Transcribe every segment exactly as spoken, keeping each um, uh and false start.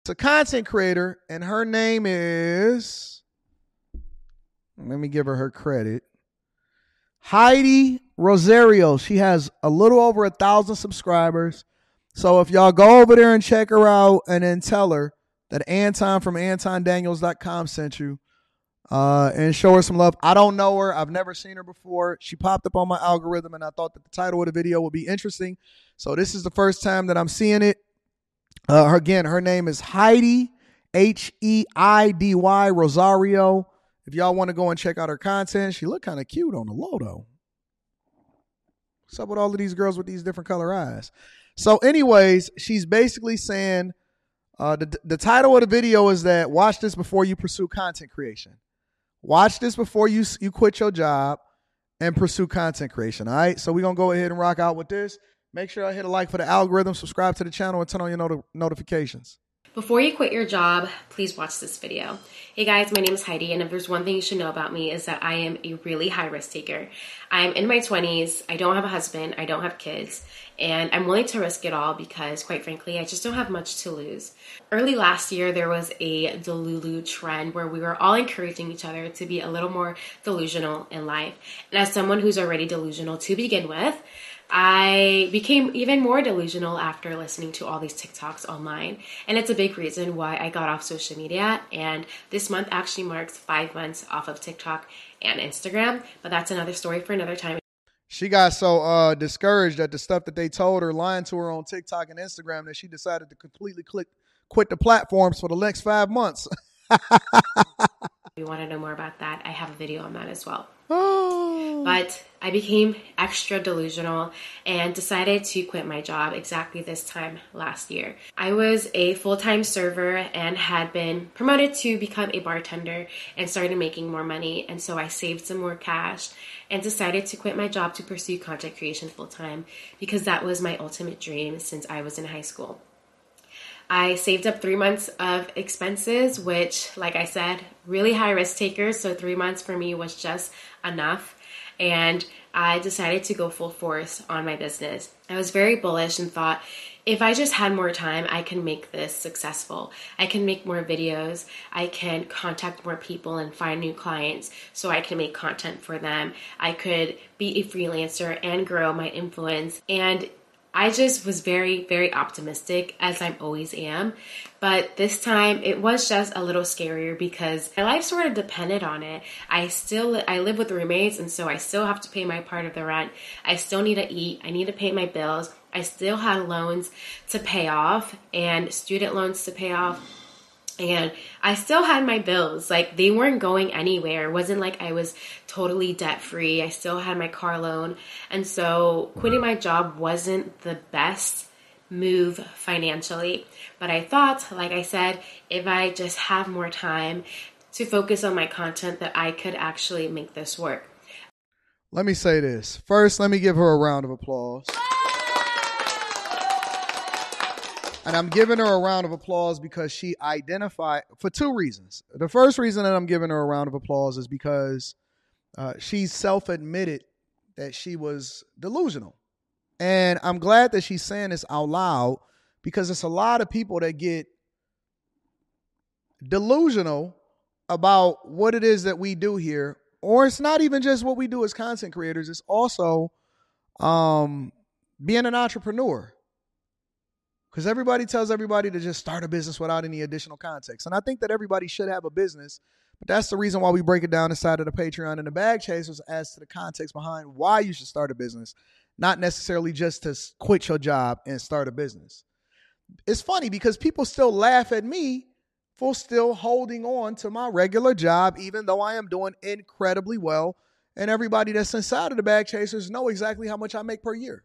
It's a content creator, and her name is, let me give her her credit, Heidi Rosario. She has a little over a thousand subscribers. So if y'all go over there and check her out and then tell her that Anton from anton daniels dot com sent you, uh, and show her some love. I don't know her. I've never seen her before. She popped up on my algorithm, and I thought that the title of the video would be interesting. So this is the first time that I'm seeing it. Uh, her, again, her name is Heidi, H E I D Y, Rosario. If y'all want to go and check out her content, she look kind of cute on the low, though. What's up with all of these girls with these different color eyes? So anyways, she's basically saying, uh, the, the title of the video is that watch this before you pursue content creation. Watch this before you, you quit your job and pursue content creation, all right? So we're going to go ahead and rock out with this. Make sure I hit a like for the algorithm, subscribe to the channel, and turn on your not- notifications. Before you quit your job, please watch this video. Hey guys, my name is Heidi, and if there's one thing you should know about me is that I am a really high risk taker. I'm in my twenties, I don't have a husband, I don't have kids, and I'm willing to risk it all because, quite frankly, I just don't have much to lose. Early last year, there was a Delulu trend where we were all encouraging each other to be a little more delusional in life. And as someone who's already delusional to begin with, I became even more delusional after listening to all these TikToks online. And it's a big reason why I got off social media. And this month actually marks five months off of TikTok and Instagram. But that's another story for another time. She got so uh, discouraged at the stuff that they told her, lying to her on TikTok and Instagram, that she decided to completely click, quit the platforms for the next five months. If you want to know more about that, I have a video on that as well. Oh. But I became extra delusional and decided to quit my job exactly this time last year. I was a full-time server and had been promoted to become a bartender and started making more money. And so I saved some more cash and decided to quit my job to pursue content creation full-time because that was my ultimate dream since I was in high school. I saved up three months of expenses, which, like I said, really high risk takers. So three months for me was just enough. And I decided to go full force on my business. I was very bullish and thought, if I just had more time, I can make this successful. I can make more videos. I can contact more people and find new clients so I can make content for them. I could be a freelancer and grow my influence. And I just was very, very optimistic, as I always am. But this time it was just a little scarier because my life sort of depended on it. I still, I live with roommates, and so I still have to pay my part of the rent. I still need to eat. I need to pay my bills. I still had loans to pay off and student loans to pay off. And I still had my bills. Like, they weren't going anywhere. It wasn't like I was totally debt free. I still had my car loan. And so quitting my job wasn't the best move financially. But I thought, like I said, if I just have more time to focus on my content, that I could actually make this work. Let me say this. First, let me give her a round of applause. And I'm giving her a round of applause because she identified, for two reasons. The first reason that I'm giving her a round of applause is because uh, she self-admitted that she was delusional. And I'm glad that she's saying this out loud because it's a lot of people that get delusional about what it is that we do here. Or it's not even just what we do as content creators. It's also um, being an entrepreneur. Because everybody tells everybody to just start a business without any additional context. And I think that everybody should have a business. But that's the reason why we break it down inside of the Patreon and the Bag Chasers as to the context behind why you should start a business. Not necessarily just to quit your job and start a business. It's funny because people still laugh at me for still holding on to my regular job, even though I am doing incredibly well. And everybody that's inside of the Bag Chasers know exactly how much I make per year.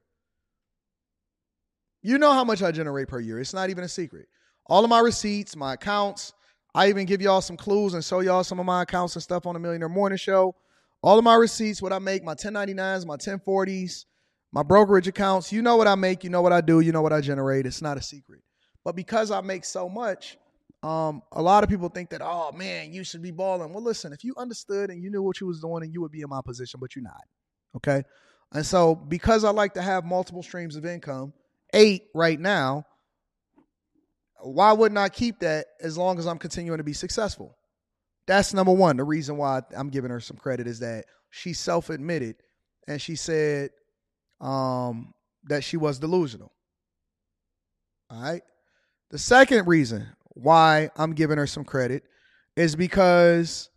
You know how much I generate per year. It's not even a secret. All of my receipts, my accounts. I even give y'all some clues and show y'all some of my accounts and stuff on the Millionaire Morning Show. All of my receipts, what I make, my ten ninety-nines, my ten forties, my brokerage accounts. You know what I make. You know what I do. You know what I generate. It's not a secret. But because I make so much, um, a lot of people think that, oh, man, you should be balling. Well, listen, if you understood and you knew what you was doing, and you would be in my position, but you're not. Okay? And so because I like to have multiple streams of income, eight right now, why wouldn't I keep that as long as I'm continuing to be successful? That's number one. The reason why I'm giving her some credit is that she self-admitted and she said um, that she was delusional. All right. The second reason why I'm giving her some credit is because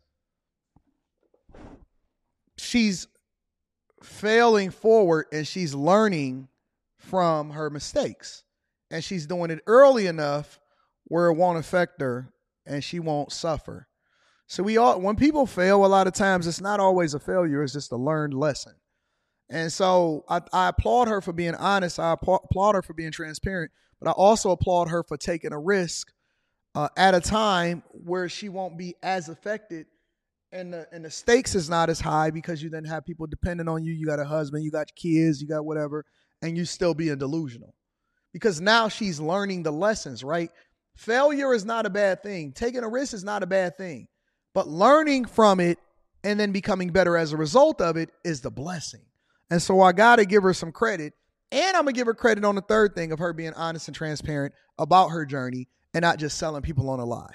she's failing forward and she's learning from her mistakes. And she's doing it early enough where it won't affect her and she won't suffer. So we all, when people fail, a lot of times it's not always a failure. It's just a learned lesson. And so I, I applaud her for being honest. I applaud her for being transparent, but I also applaud her for taking a risk uh, at a time where she won't be as affected and the, and the stakes is not as high because you then have people depending on you. You got a husband, you got kids, you got whatever, and you still being delusional. Because now she's learning the lessons, right? Failure is not a bad thing. Taking a risk is not a bad thing. But learning from it and then becoming better as a result of it is the blessing. And so I got to give her some credit. And I'm going to give her credit on the third thing of her being honest and transparent about her journey and not just selling people on a lie.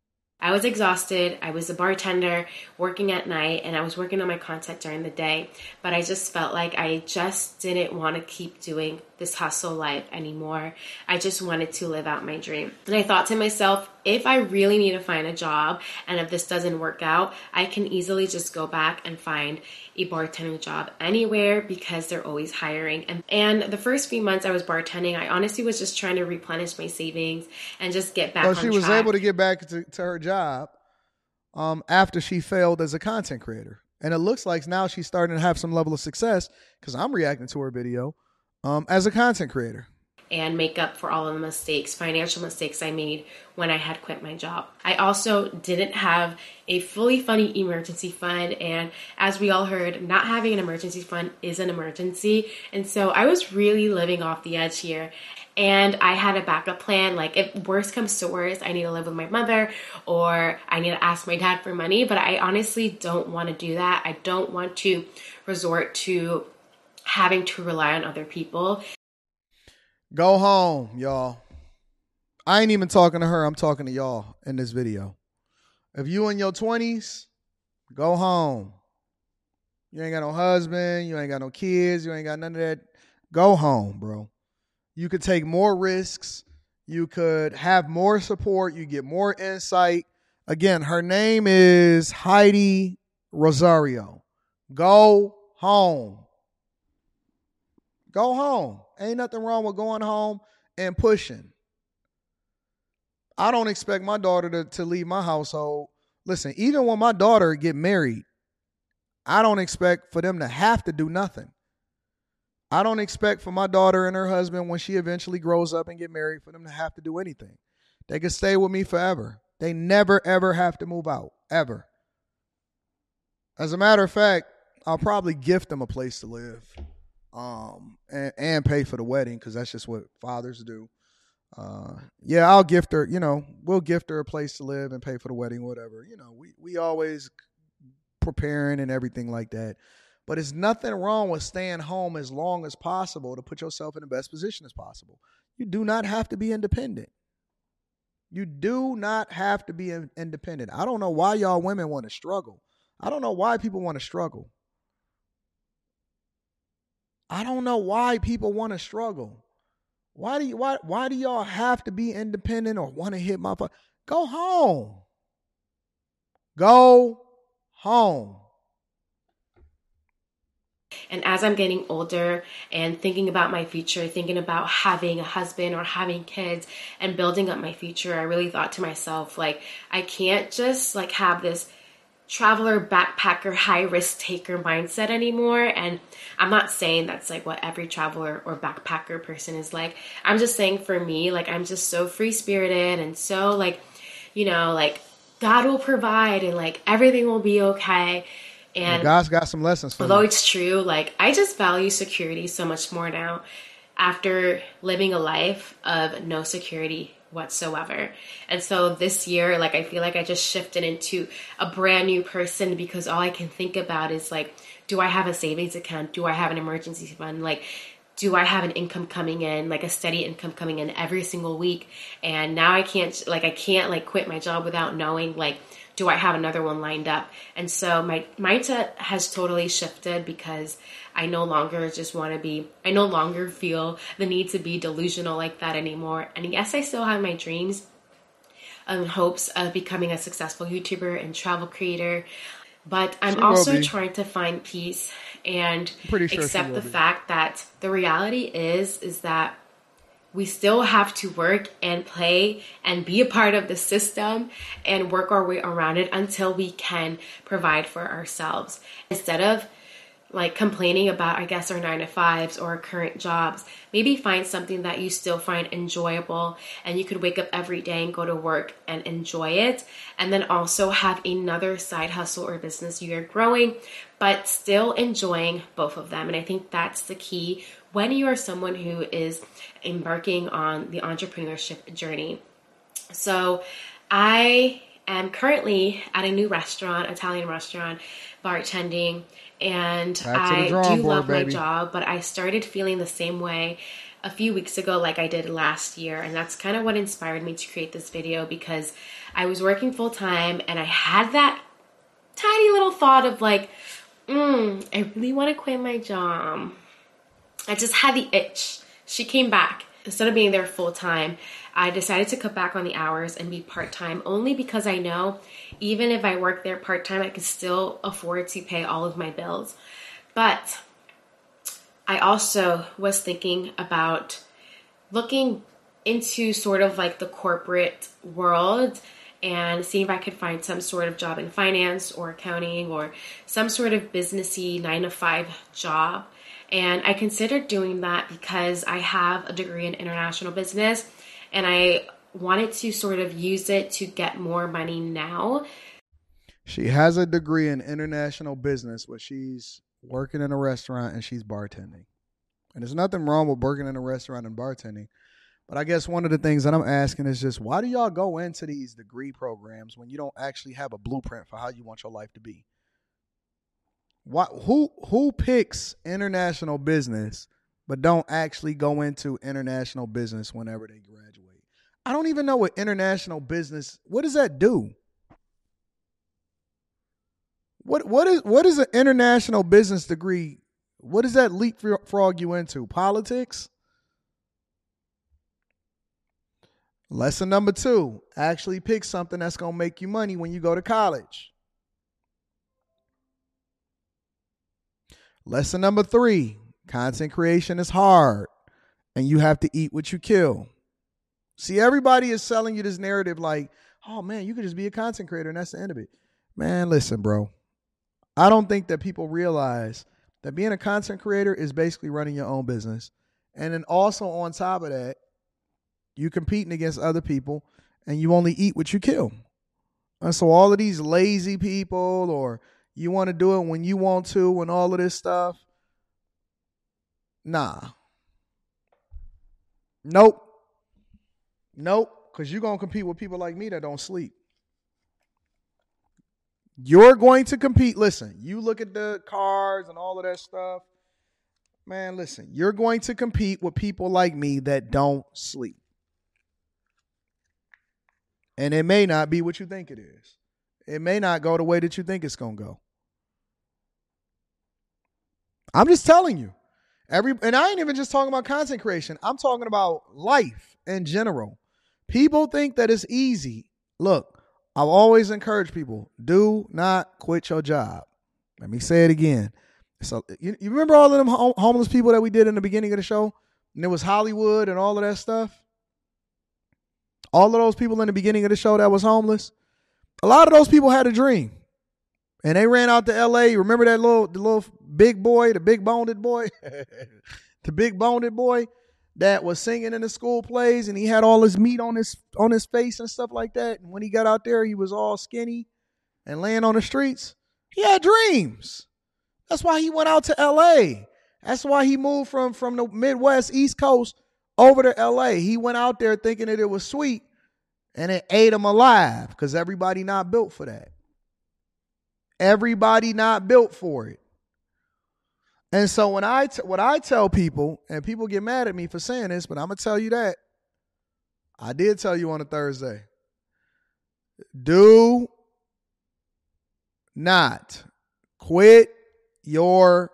I was exhausted. I was a bartender working at night and I was working on my content during the day, but I just felt like I just didn't want to keep doing this hustle life anymore. I just wanted to live out my dream. And I thought to myself, if I really need to find a job and if this doesn't work out, I can easily just go back and find a bartending job anywhere because they're always hiring. And, and the first few months I was bartending, I honestly was just trying to replenish my savings and just get back so on track. She was able to get back to, to her job um, after she failed as a content creator. And it looks like now she's starting to have some level of success because I'm reacting to her video um, as a content creator. And make up for all of the mistakes, financial mistakes I made when I had quit my job. I also didn't have a fully funded emergency fund. And as we all heard, not having an emergency fund is an emergency. And so I was really living off the edge here. And I had a backup plan. Like if worst comes to worst, I need to live with my mother or I need to ask my dad for money. But I honestly don't want to do that. I don't want to resort to having to rely on other people. Go home, y'all. I ain't even talking to her. I'm talking to y'all in this video. If you in your twenties, go home. You ain't got no husband. You ain't got no kids. You ain't got none of that. Go home, bro. You could take more risks. You could have more support. You get more insight. Again, her name is Heidi Rosario. Go home. Go home. Ain't nothing wrong with going home and pushing. I don't expect my daughter to, to leave my household. Listen, even when my daughter get married, I don't expect for them to have to do nothing. I don't expect for my daughter and her husband, when she eventually grows up and get married, for them to have to do anything. They can stay with me forever. They never, ever have to move out, ever. As a matter of fact, I'll probably gift them a place to live. Um and, and pay for the wedding because that's just what fathers do. Uh, yeah, I'll gift her. You know, we'll gift her a place to live and pay for the wedding, whatever. You know, we we always preparing and everything like that. But it's nothing wrong with staying home as long as possible to put yourself in the best position as possible. You do not have to be independent. You do not have to be in, independent. I don't know why y'all women want to struggle. I don't know why people want to struggle. I don't know why people want to struggle. Why do you why why do y'all have to be independent or want to hit my phone? Go home. Go home. And as I'm getting older and thinking about my future, thinking about having a husband or having kids and building up my future, I really thought to myself, like, I can't just like have this traveler, backpacker, high risk taker mindset anymore. And I'm not saying that's like what every traveler or backpacker person is like. I'm just saying for me, like, I'm just so free spirited and so like, you know, like God will provide and like everything will be okay. And well, God's got some lessons for although you. It's true, like I just value security so much more now after living a life of no security whatsoever. And so this year, like, I feel like I just shifted into a brand new person because all I can think about is like, do I have a savings account? Do I have an emergency fund? Like, do I have an income coming in, like a steady income coming in every single week? And now I can't, like, I can't like quit my job without knowing, like, do I have another one lined up? And so my mindset has totally shifted because I no longer just want to be, I no longer feel the need to be delusional like that anymore. And yes, I still have my dreams and hopes of becoming a successful YouTuber and travel creator. But I'm also trying to find peace and sure accept the be. fact that the reality is, is that we still have to work and play and be a part of the system and work our way around it until we can provide for ourselves. Instead of like complaining about, I guess, our nine to fives or our current jobs, maybe find something that you still find enjoyable and you could wake up every day and go to work and enjoy it. And then also have another side hustle or business you're growing, but still enjoying both of them. And I think that's the key when you are someone who is embarking on the entrepreneurship journey. So I am currently at a new restaurant, Italian restaurant, bartending, and I do board, love baby. my job, but I started feeling the same way a few weeks ago like I did last year, and that's kind of what inspired me to create this video, because I was working full-time and I had that tiny little thought of like, mm, I really want to quit my job. I just had the itch. She came back. Instead of being there full-time, I decided to cut back on the hours and be part-time, only because I know even if I work there part-time, I could still afford to pay all of my bills. But I also was thinking about looking into sort of like the corporate world and seeing if I could find some sort of job in finance or accounting or some sort of businessy nine to five job. And I considered doing that because I have a degree in international business and I wanted to sort of use it to get more money now. She has a degree in international business, but she's working in a restaurant and she's bartending. And there's nothing wrong with working in a restaurant and bartending. But I guess one of the things that I'm asking is just, why do y'all go into these degree programs when you don't actually have a blueprint for how you want your life to be? Why, who who picks international business but don't actually go into international business whenever they graduate? I don't even know what international business, what does that do? What what is what is an international business degree? What does that leapfrog you into? Politics? Lesson number two, actually pick something that's going to make you money when you go to college. Lesson number three, content creation is hard and you have to eat what you kill. See, everybody is selling you this narrative like, oh man, you could just be a content creator and that's the end of it. Man, listen, bro. I don't think that people realize that being a content creator is basically running your own business. And then also on top of that, you competing against other people and you only eat what you kill. And so all of these lazy people, or you want to do it when you want to and all of this stuff, nah. Nope. Nope. Because you're going to compete with people like me that don't sleep. You're going to compete. Listen, you look at the cars and all of that stuff. Man, listen, you're going to compete with people like me that don't sleep. And it may not be what you think it is. It may not go the way that you think it's going to go. I'm just telling you. Every and I ain't even just talking about content creation. I'm talking about life in general. People think that it's easy. Look, I've always encouraged people, do not quit your job. Let me say it again. So you, you remember all of them hom- homeless people that we did in the beginning of the show? And it was Hollywood and all of that stuff. All of those people in the beginning of the show that was homeless. A lot of those people had a dream. And they ran out to L A. Remember that little, the little big boy, the big boned boy? The big boned boy that was singing in the school plays and he had all his meat on his on his face and stuff like that. And when he got out there, he was all skinny and laying on the streets. He had dreams. That's why he went out to L A. That's why he moved from, from the Midwest, East Coast, over to L A. He went out there thinking that it was sweet and it ate him alive because everybody not built for that. Everybody not built for it. And so when I t- what I tell people, and people get mad at me for saying this, but I'm gonna tell you that I did tell you on a Thursday. Do not quit your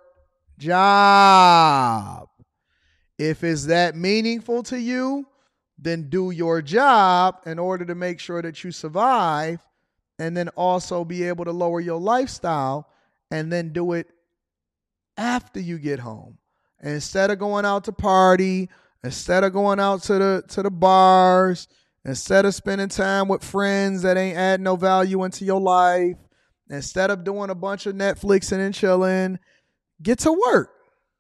job. If it's that meaningful to you, then do your job in order to make sure that you survive, and then also be able to lower your lifestyle, and then do it after you get home. Instead of going out to party, instead of going out to the to the bars, instead of spending time with friends that ain't add no value into your life, instead of doing a bunch of Netflixing and chilling, get to work.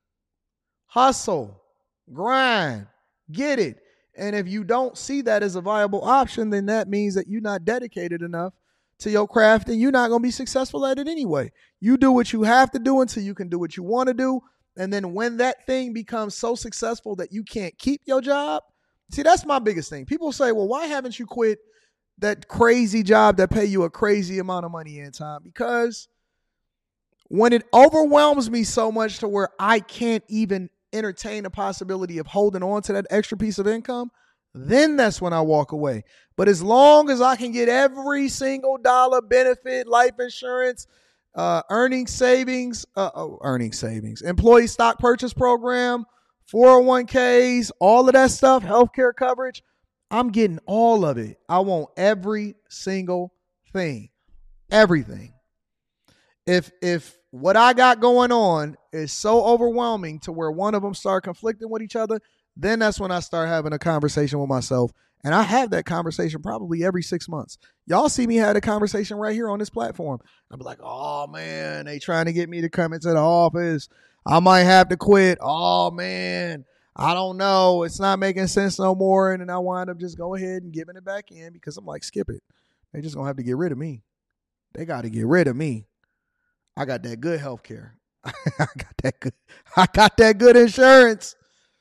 Hustle, grind, get it. And if you don't see that as a viable option, then that means that you're not dedicated enough to your craft, and you're not going to be successful at it anyway. You do what you have to do until you can do what you want to do. And then when that thing becomes so successful that you can't keep your job, see, that's my biggest thing. People say, well, why haven't you quit that crazy job that pay you a crazy amount of money in time? Because when it overwhelms me so much to where I can't even entertain the possibility of holding on to that extra piece of income, then that's when I walk away. But as long as I can get every single dollar benefit, life insurance, uh, earning savings, uh, oh, earning savings, employee stock purchase program, four oh one k's, all of that stuff, healthcare coverage, I'm getting all of it. I want every single thing, everything. If if what I got going on is so overwhelming to where one of them start conflicting with each other, then that's when I start having a conversation with myself. And I have that conversation probably every six months. Y'all see me have a conversation right here on this platform. I'll be like, oh, man, they trying to get me to come into the office. I might have to quit. Oh, man, I don't know. It's not making sense no more. And then I wind up just go ahead and giving it back in because I'm like, skip it. They just going to have to get rid of me. They got to get rid of me. I got that good health care. I got that good. I got that good insurance.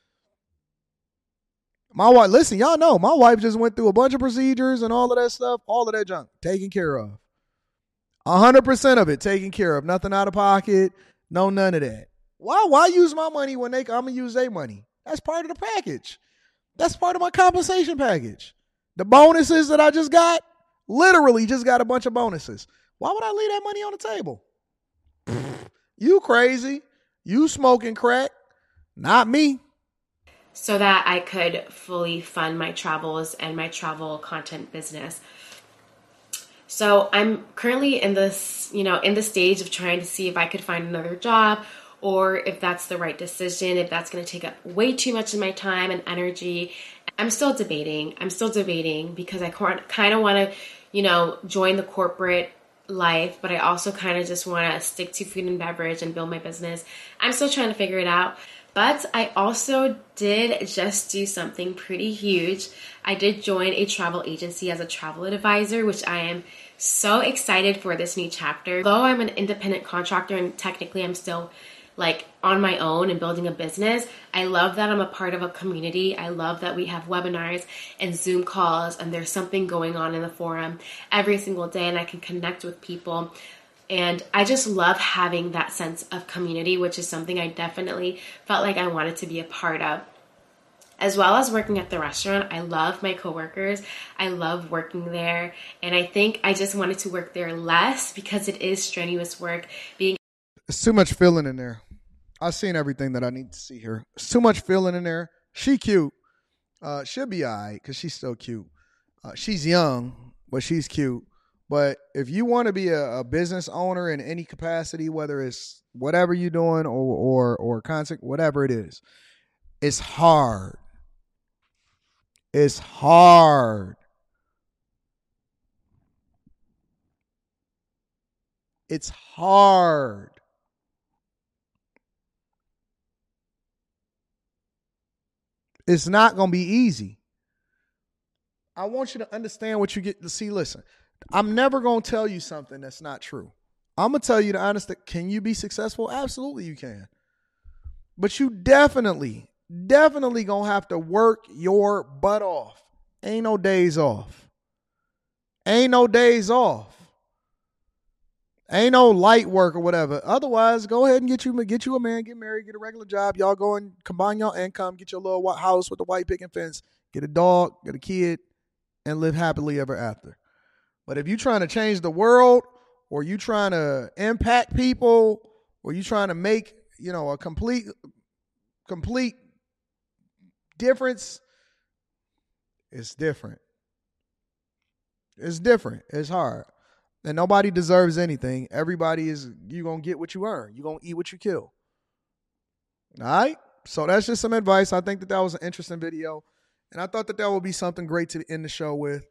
My wife, listen, y'all know my wife just went through a bunch of procedures and all of that stuff, all of that junk taken care of. A hundred percent of it taken care of. Nothing out of pocket. No, none of that. Why, why use my money when they, I'm going to use their money? That's part of the package. That's part of my compensation package. The bonuses that I just got, literally just got a bunch of bonuses. Why would I leave that money on the table? You crazy. You smoking crack. Not me. So that I could fully fund my travels and my travel content business. So I'm currently in this, you know, in the stage of trying to see if I could find another job or if that's the right decision, if that's going to take up way too much of my time and energy. I'm still debating. I'm still debating because I kind of want to, you know, join the corporate life, but I also kind of just want to stick to food and beverage and build my business. I'm still trying to figure it out. But I also did just do something pretty huge. I did join a travel agency as a travel advisor, which I am so excited for this new chapter. Though I'm an independent contractor and technically I'm still like on my own and building a business, I love that I'm a part of a community. I love that we have webinars and Zoom calls and there's something going on in the forum every single day and I can connect with people. And I just love having that sense of community, which is something I definitely felt like I wanted to be a part of. As well as working at the restaurant, I love my coworkers. I love working there. And I think I just wanted to work there less because it is strenuous work. Being It's too much feeling in there. I've seen everything that I need to see here. It's too much feeling in there. She cute. Uh, she'll be all right because she's still cute. Uh, she's young, but she's cute. But if you want to be a, a business owner in any capacity, whether it's whatever you're doing or, or, or content, whatever it is, it's hard. It's hard. It's hard. It's not going to be easy. I want you to understand what you get to see. Listen, I'm never going to tell you something that's not true. I'm going to tell you the honest, can you be successful? Absolutely you can. But you definitely, definitely going to have to work your butt off. Ain't no days off. Ain't no days off. Ain't no light work or whatever. Otherwise, go ahead and get you get you a man, get married, get a regular job. Y'all go and combine your income, get your little house with a white picket fence, get a dog, get a kid, and live happily ever after. But if you trying to change the world, or you trying to impact people, or you trying to make, you know, a complete complete difference, it's different. It's different. It's hard. And nobody deserves anything. Everybody is, you're going to get what you earn. You're going to eat what you kill. All right? So that's just some advice. I think that that was an interesting video. And I thought that that would be something great to end the show with.